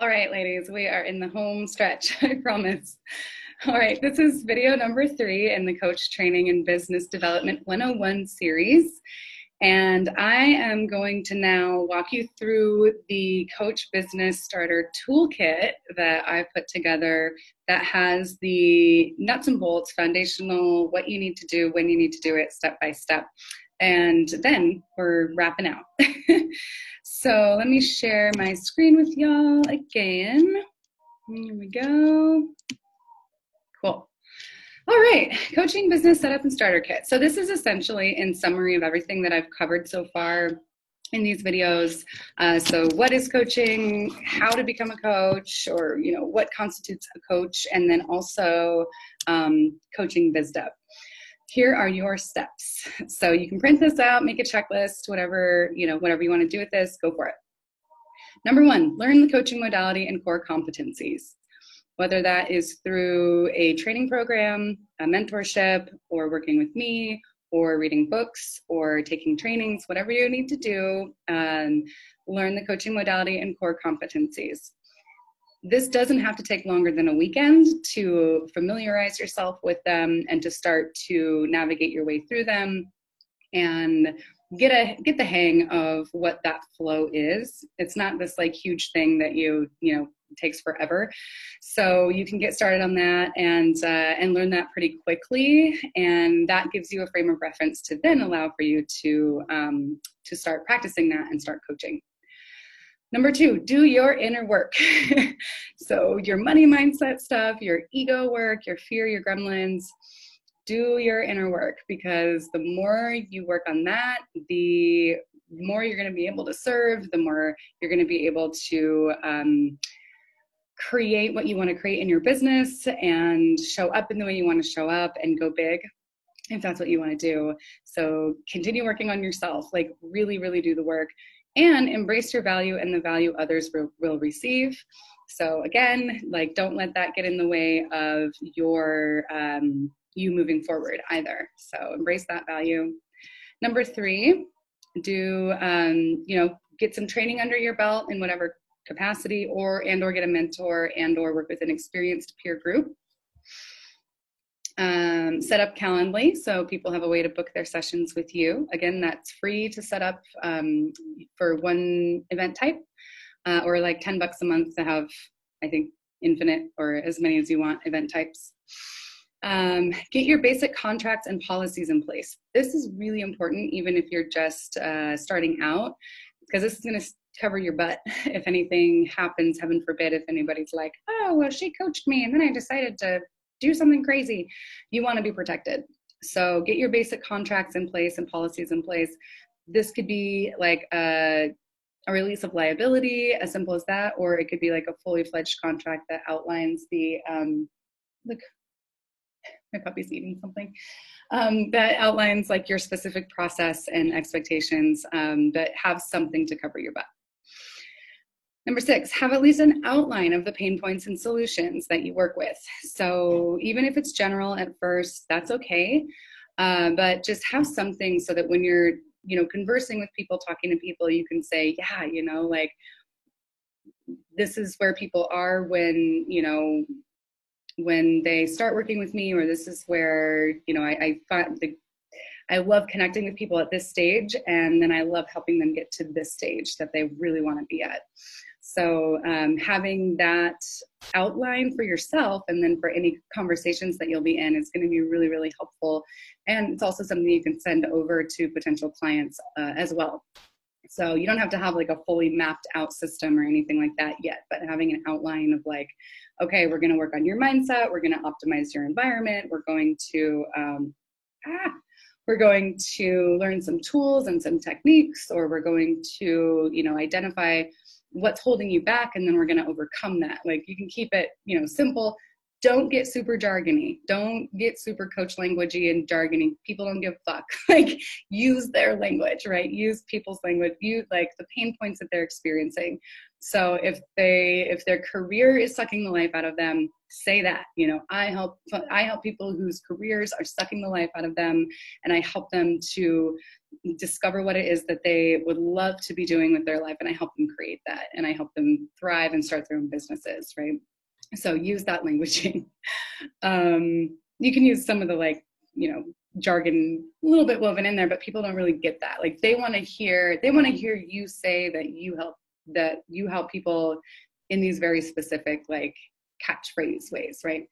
All right, ladies, we are in the home stretch, I promise. All right, this is video number 3 in the Coach Training and Business Development 101 series. And I am going to now walk you through the Coach Business Starter Toolkit that I put together that has the nuts and bolts, foundational, what you need to do, when you need to do it, step by step. And then we're wrapping out. So let me share my screen with y'all again. Here we go. Cool. All right, Coaching Business Setup and Starter Kit. So this is essentially in summary of everything that I've covered so far in these videos. So what is coaching, how to become a coach, or what constitutes a coach, and then also coaching biz dev. Here are your steps. So you can print this out, make a checklist, whatever you want to do with this, go for it. Number 1, learn the coaching modality and core competencies. Whether that is through a training program, a mentorship, or working with me, or reading books, or taking trainings, whatever you need to do, learn the coaching modality and core competencies. This doesn't have to take longer than a weekend to familiarize yourself with them and to start to navigate your way through them and get the hang of what that flow is. It's not this like huge thing that takes forever. So you can get started on that and learn that pretty quickly, and that gives you a frame of reference to then allow for you to start practicing that and start coaching. Number 2, do your inner work. So your money mindset stuff, your ego work, your fear, your gremlins, do your inner work, because the more you work on that, the more you're going to be able to serve, the more you're going to be able to create what you want to create in your business and show up in the way you want to show up and go big if that's what you want to do. So continue working on yourself, like really, really do the work. And embrace your value and the value others will receive. So again, like don't let that get in the way of your you moving forward either. So embrace that value. Number 3, do get some training under your belt in whatever capacity, or get a mentor or work with an experienced peer group. Set up Calendly so people have a way to book their sessions with you. Again, that's free to set up for one event type, or like $10 a month to have, I think, infinite or as many as you want event types. Get your basic contracts and policies in place. This is really important, even if you're just starting out, because this is going to cover your butt if anything happens, heaven forbid, if anybody's like, oh, well, she coached me and then I decided to do something crazy. You want to be protected. So get your basic contracts in place and policies in place. This could be like a release of liability, as simple as that, or it could be like a fully fledged contract that outlines look, my puppy's eating something, that outlines like your specific process and expectations, that have something to cover your butt. Number 6, have at least an outline of the pain points and solutions that you work with. So even if it's general at first, that's okay. But just have something so that when you're, conversing with people, talking to people, you can say, yeah, like this is where people are when they start working with me, or this is where, I find I love connecting with people at this stage, and then I love helping them get to this stage that they really want to be at. So having that outline for yourself and then for any conversations that you'll be in is going to be really, really helpful. And it's also something you can send over to potential clients as well. So you don't have to have like a fully mapped out system or anything like that yet, but having an outline of like, okay, we're going to work on your mindset. We're going to optimize your environment. We're going to learn some tools and some techniques, or we're going to, identify what's holding you back, and then we're going to overcome that. Like you can keep it, simple, don't get super jargony. Don't get super coach languagey and jargony. People don't give a fuck. Like, use their language, right? Use people's language. Use like the pain points that they're experiencing. So if their career is sucking the life out of them, say that. You know, I help people whose careers are sucking the life out of them, and I help them to discover what it is that they would love to be doing with their life, and I help them create that, and I help them thrive and start their own businesses, right? So use that languaging. You can use some of the, like, you know, jargon a little bit woven in there, but people don't really get that. Like, they want to hear you say that you help people in these very specific, like, catchphrase ways, right?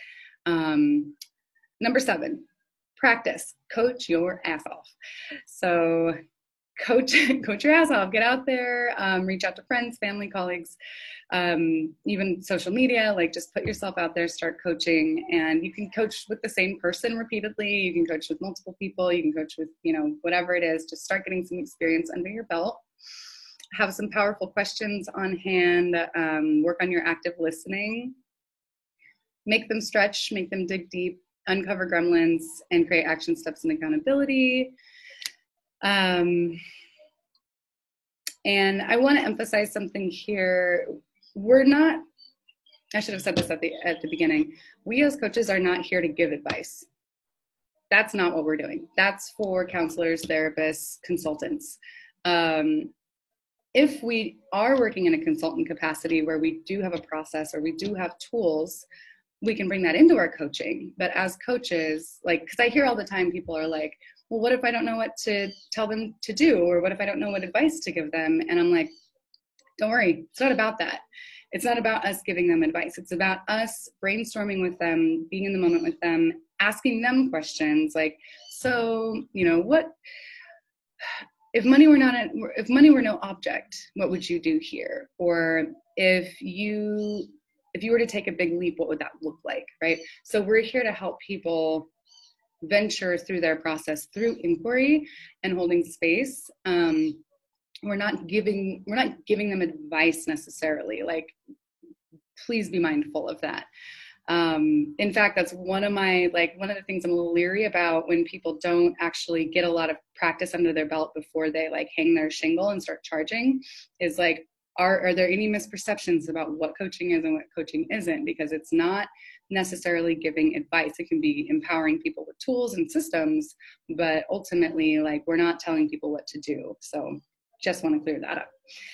Number 7, practice. Coach your ass off. So coach your ass off. Get out there, reach out to friends, family, colleagues, even social media. Like, just put yourself out there, start coaching. And you can coach with the same person repeatedly. You can coach with multiple people. You can coach with, you know, whatever it is. Just start getting some experience under your belt. Have some powerful questions on hand. Work on your active listening. Make them stretch, make them dig deep, uncover gremlins, and create action steps and accountability. And I want to emphasize something here. I should have said this at the beginning. We as coaches are not here to give advice. That's not what we're doing. That's for counselors, therapists, consultants. If we are working in a consultant capacity where we do have a process or we do have tools, we can bring that into our coaching. But as coaches, like, because I hear all the time, people are like, well, what if I don't know what to tell them to do? Or what if I don't know what advice to give them? And I'm like, don't worry, it's not about that. It's not about us giving them advice. It's about us brainstorming with them, being in the moment with them, asking them questions like, so, you know, what, if money were no object, what would you do here? Or if you were to take a big leap, what would that look like, right? So we're here to help people venture through their process through inquiry and holding space. We're not giving them advice necessarily. Like, please be mindful of that. In fact, that's one of the things I'm a little leery about when people don't actually get a lot of practice under their belt before they, like, hang their shingle and start charging, is like, are there any misperceptions about what coaching is and what coaching isn't? Because it's not necessarily giving advice. It can be empowering people with tools and systems, but ultimately, like, we're not telling people what to do. So just want to clear that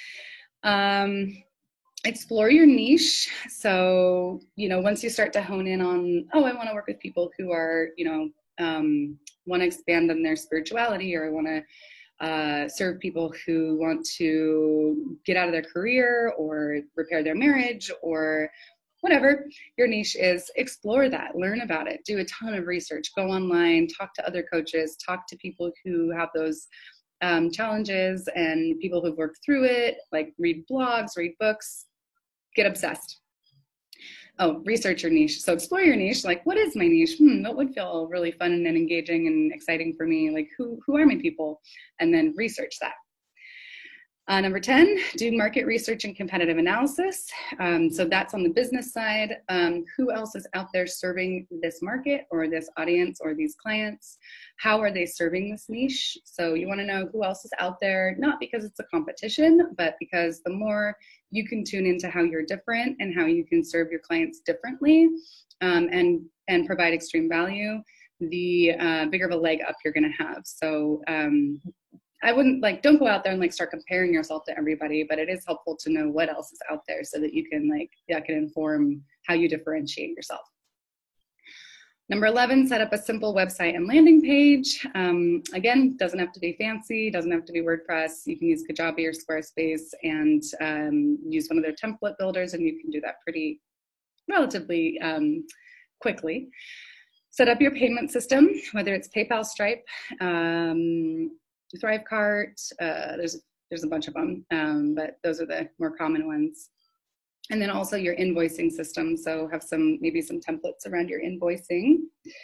up. Explore your niche. So, you know, once you start to hone in on, I want to work with people who are, you know, want to expand on their spirituality, or I want to serve people who want to get out of their career or repair their marriage or whatever your niche is, explore that, learn about it, do a ton of research, go online, talk to other coaches, talk to people who have those challenges and people who've worked through it, like read blogs, read books, get obsessed. Oh, research your niche. So explore your niche. Like, what is my niche? What would feel really fun and engaging and exciting for me? Like, who are my people? And then research that. Number 10, do market research and competitive analysis. So that's on the business side. Who else is out there serving this market or this audience or these clients? How are they serving this niche? So you want to know who else is out there, not because it's a competition, but because the more you can tune into how you're different and how you can serve your clients differently, and provide extreme value, the bigger of a leg up you're going to have. So I wouldn't, like, don't go out there and, like, start comparing yourself to everybody, but it is helpful to know what else is out there so that you can, like, that can inform how you differentiate yourself. Number 11, set up a simple website and landing page. Again, doesn't have to be fancy, doesn't have to be WordPress. You can use Kajabi or Squarespace and use one of their template builders, and you can do that pretty relatively quickly. Set up your payment system, whether it's PayPal, Stripe, Thrivecart, there's a bunch of them, but those are the more common ones. And then also your invoicing system. So have maybe some templates around your invoicing.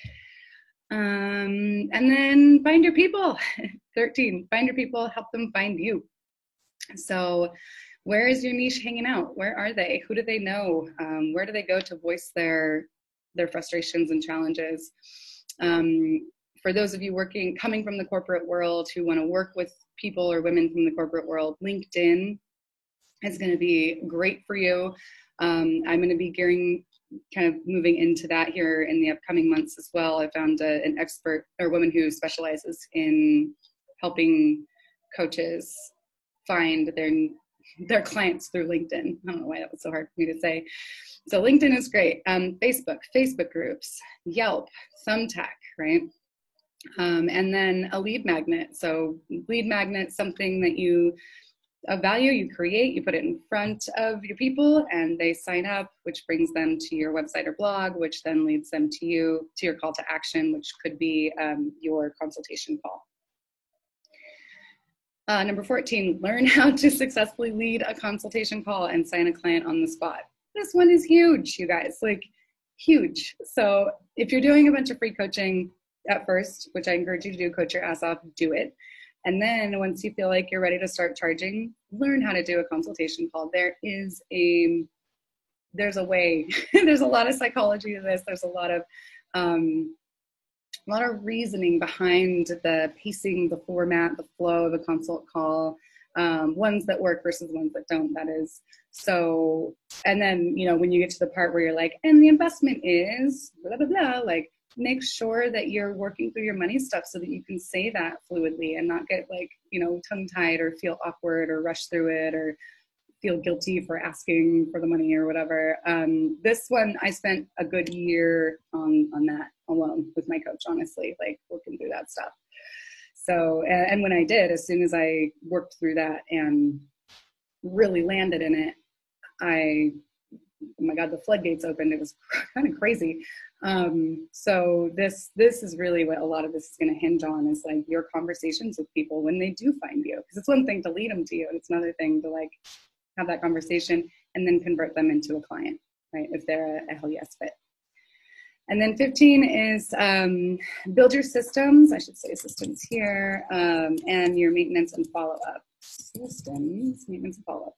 And then find your people. 13, find your people, help them find you. So where is your niche hanging out? Where are they? Who do they know? Where do they go to voice their their frustrations and challenges. For those of you coming from the corporate world who want to work with people or women from the corporate world, LinkedIn is going to be great for you. I'm going to be kind of moving into that here in the upcoming months as well. I found an expert or woman who specializes in helping coaches find their clients through LinkedIn. I don't know why that was so hard for me to say. So LinkedIn is great. Facebook groups, Yelp, Thumbtack, right? And then a lead magnet. So lead magnet, something that a value you create, you put it in front of your people and they sign up, which brings them to your website or blog, which then leads them to your call to action, which could be your consultation call. Number 14, learn how to successfully lead a consultation call and sign a client on the spot. This one is huge, you guys, like huge. So if you're doing a bunch of free coaching at first, which I encourage you to do, coach your ass off, do it. And then once you feel like you're ready to start charging, learn how to do a consultation call. There's a way. There's a lot of psychology to this. There's a lot of reasoning behind the pacing, the format, the flow of a consult call, ones that work versus ones that don't, that is. So, and then, when you get to the part where you're like, and the investment is blah, blah, blah, like, make sure that you're working through your money stuff so that you can say that fluidly and not get tongue-tied or feel awkward or rush through it or feel guilty for asking for the money or whatever. This one, I spent a good year on that alone with my coach, honestly, like working through that stuff. So, and when I did, as soon as I worked through that and really landed in it, oh my God, the floodgates opened. It was kind of crazy. So this is really what a lot of this is going to hinge on, is like your conversations with people when they do find you. Because it's one thing to lead them to you, and it's another thing to like have that conversation and then convert them into a client, right? If they're a hell yes fit. And then 15 is build your systems. I should say systems here, and your maintenance and follow-up. Systems, maintenance and follow-up.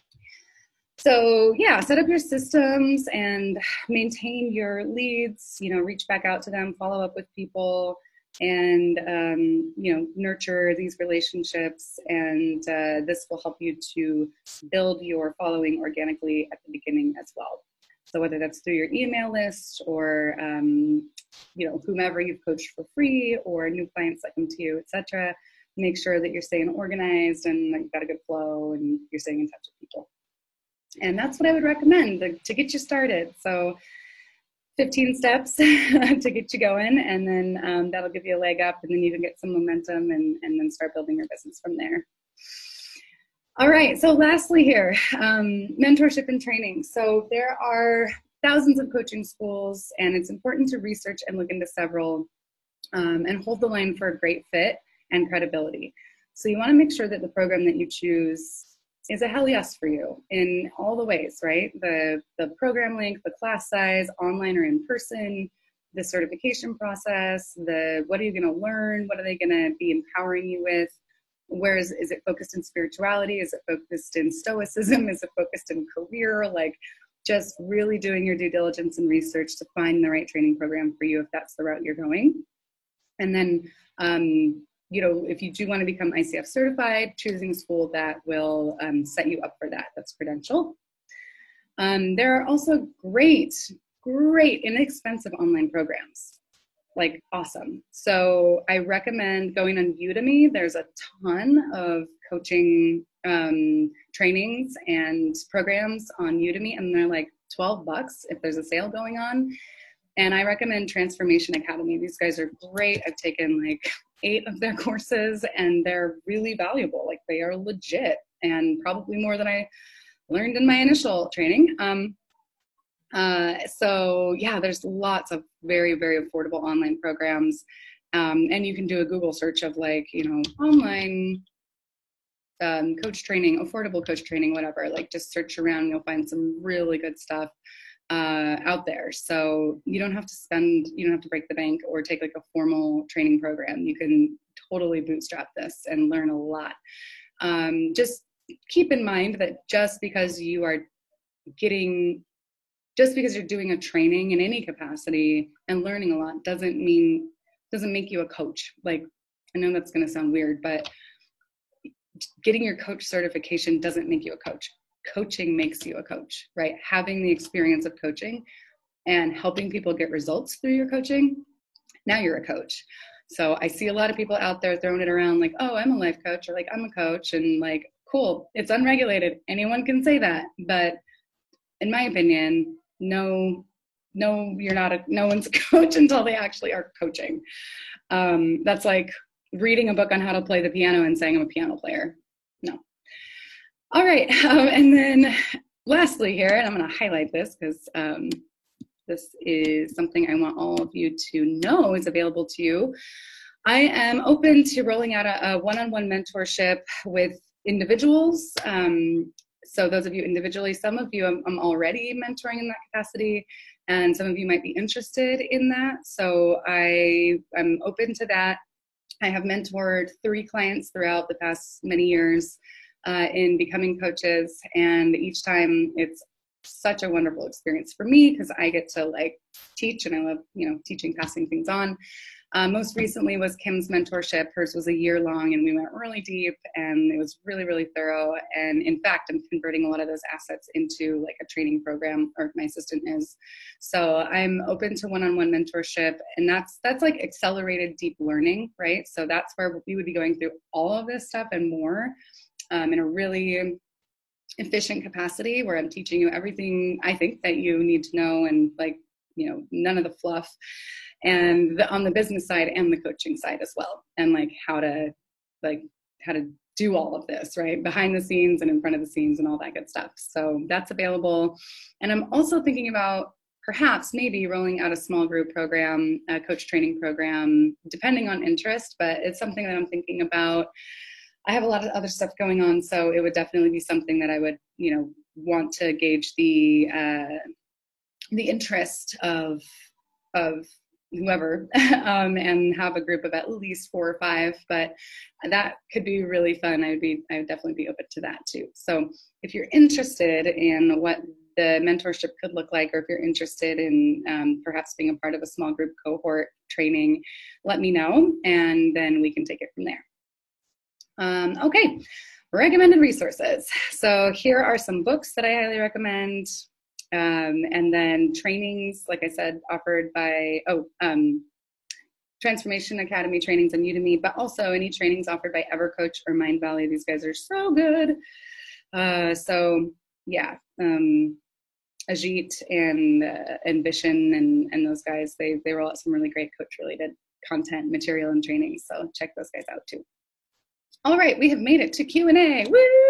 So yeah, set up your systems and maintain your leads, reach back out to them, follow up with people, and, nurture these relationships. And this will help you to build your following organically at the beginning as well. So whether that's through your email list or, whomever you've coached for free or new clients that come to you, etc., make sure that you're staying organized and that you've got a good flow and you're staying in touch with people. And that's what I would recommend to get you started. So 15 steps to get you going, and then that'll give you a leg up, and then you can get some momentum and then start building your business from there. All right, so lastly here, mentorship and training. So there are thousands of coaching schools, and it's important to research and look into several and hold the line for a great fit and credibility. So you want to make sure that the program that you choose is a hell yes for you in all the ways, right? The program length, the class size, online or in person, the certification process, what are you going to learn? What are they going to be empowering you with? Where is it focused in spirituality? Is it focused in stoicism? Is it focused in career? Like, just really doing your due diligence and research to find the right training program for you if that's the route you're going. And then, if you do want to become ICF certified, choosing a school that will set you up for that. That's credential. There are also great, inexpensive online programs, like awesome. So I recommend going on Udemy. There's a ton of coaching trainings and programs on Udemy, and they're like $12 if there's a sale going on. And I recommend Transformation Academy. These guys are great. I've taken like 8 of their courses, and they're really valuable. Like, they are legit, and probably more than I learned in my initial training. So yeah, there's lots of very, very affordable online programs. And you can do a Google search of like, online coach training, affordable coach training, whatever. Like, just search around, you'll find some really good stuff out there. So you don't have to break the bank or take like a formal training program. You can totally bootstrap this and learn a lot. Just keep in mind that just because you are getting just because you're doing a training in any capacity and learning a lot doesn't make you a coach. Like, I know that's going to sound weird, but getting your coach certification doesn't make you a coach. Coaching makes you a coach, right? Having the experience of coaching and helping people get results through your coaching, now you're a coach. So I see a lot of people out there throwing it around like, oh, I'm a life coach, or like, I'm a coach, and like, cool, it's unregulated. Anyone can say that. But in my opinion, no, you're not no one's a coach until they actually are coaching. That's like reading a book on how to play the piano and saying I'm a piano player. No. All right. And then lastly here, and I'm going to highlight this because this is something I want all of you to know is available to you. I am open to rolling out a one-on-one mentorship with individuals. So those of you individually, some of you I'm already mentoring in that capacity, and some of you might be interested in that. So I'm open to that. I have mentored 3 clients throughout the past many years in becoming coaches, and each time it's such a wonderful experience for me because I get to like teach, and I love, teaching, passing things on. Most recently was Kim's mentorship. Hers was a year long, and we went really deep, and it was really, really thorough. And in fact, I'm converting a lot of those assets into like a training program, or my assistant is. So I'm open to one-on-one mentorship, and that's like accelerated deep learning, right? So that's where we would be going through all of this stuff and more in a really efficient capacity, where I'm teaching you everything I think that you need to know, and like, none of the fluff, and on the business side and the coaching side as well, and like how to do all of this, right, behind the scenes and in front of the scenes and all that good stuff. So that's available. And I'm also thinking about perhaps maybe rolling out a small group program, a coach training program, depending on interest, but it's something that I'm thinking about. I have a lot of other stuff going on, so it would definitely be something that I would, want to gauge the interest of whoever, and have a group of at least 4 or 5. But that could be really fun. I would definitely be open to that too. So if you're interested in what the mentorship could look like, or if you're interested in perhaps being a part of a small group cohort training, let me know, and then we can take it from there. Okay, recommended resources. So here are some books that I highly recommend. And then trainings, like I said, offered by, Transformation Academy trainings on Udemy, but also any trainings offered by EverCoach or Mindvalley. These guys are so good. So yeah, Ajit and Vishen and those guys, they roll out some really great coach related content, material, and training. So check those guys out too. All right, we have made it to Q&A.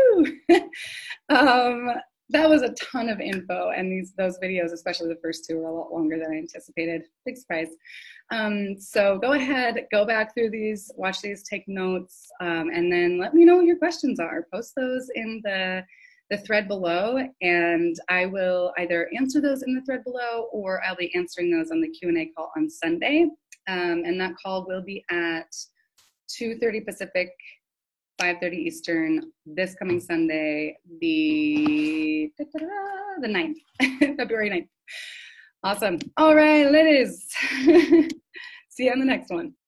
Woo! That was a ton of info, and those videos, especially the first 2, were a lot longer than I anticipated. Big surprise. So go ahead, go back through these, watch these, take notes, and then let me know what your questions are. Post those in the thread below, and I will either answer those in the thread below, or I'll be answering those on the Q&A call on Sunday. And that call will be at 2:30 Pacific, 5:30 Eastern, this coming Sunday, the 9th, February 9th. Awesome. All right, ladies. See you on the next one.